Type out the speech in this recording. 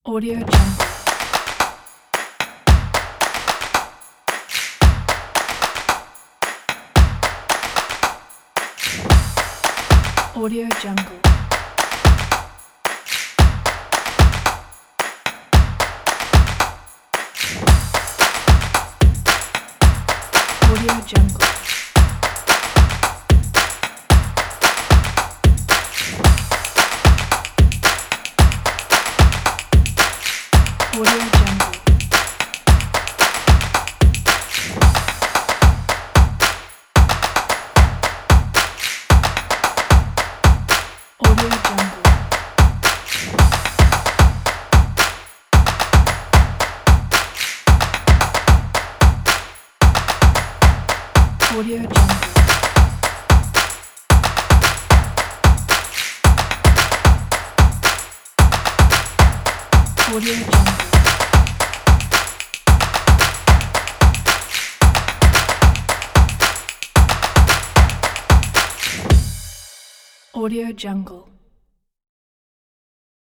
Audio Jungle. Audio Jungle. Audio Jungle. Audio Jungle. Audio Jungle. Audio Jungle. Audio Jungle. Audio Jungle.